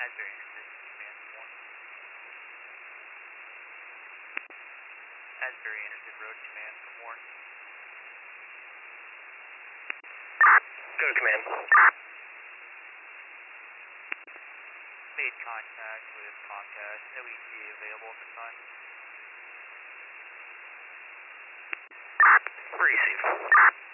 Asbury Internet Command Warren. Asbury Internet Road Command from Warren. Go to command. Made contact with Comcast. No ETA available at this time. Receive.